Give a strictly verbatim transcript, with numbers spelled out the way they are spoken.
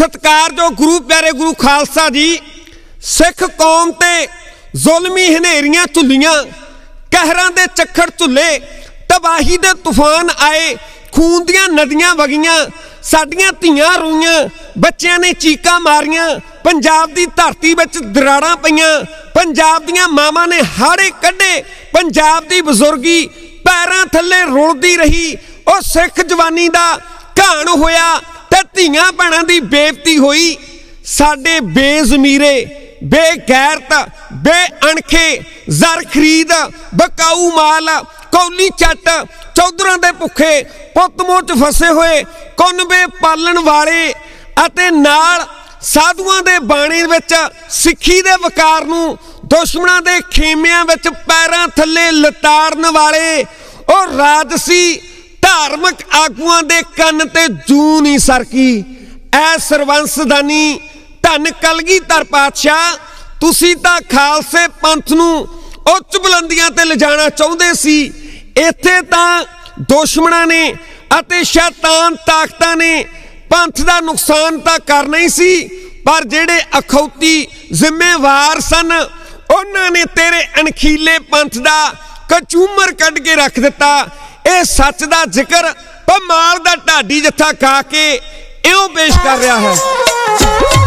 सत्कारयोग गुरु प्यारे गुरु खालसा जी, सिख कौम ते जुल्मी हनेरियां झुल्लियां, कहरां दे चक्खड़ झुल्ले, तबाही दे तूफान आए, खून दियां नदियां वगियां, साडियां धीआं रोईयां, बच्चियां ने चीकां मारियां, पंजाब दी धरती विच दराड़ां पईयां, पंजाब दियां मावां ने हाड़े कड्ढे, पंजाब दी बजुर्गी पैरां थल्ले रुलदी रही। ओ सिख जवानी दा घाण होया ते धीआं भैणां दी बेइज्जती होई। साडे बेज़मीरे, बेगैरत, बेअणखे, जर खरीद, बकाऊ माल, कौली चट, चौधरां दे भुखे, पुत्त मोह च फसे होए, कुनबे पालण वाले अते नाल साधुआं दे बाणे विच सिੱਖੀ दे वकार नूं दुश्मनां दे खेमिਆਂ विच पैरां थल्ले लताड़न वाले और राजसी धार्मिक आगुआं दे कंन ते जू नहीं सरकी। ऐ सरवंसदानी धन कलगीधर पातशाह, तुसीं तां खालसे पंथ नूं उच्च बुलंदियां ते लिजाना चाहुंदे सी। इत्थे तां दुश्मनां ने अते शैतान ताकतां ने पंथ दा नुकसान तां करना ही सी, पर जिहड़े अखौती जिम्मेवार सन उन्हां ने तेरे अणखीले पंथ दा कचूमर कढ के रख दिता। इह सच दा जिक्र भमाल दा ढाडी जत्था गा के इउं पेश कर रहा है।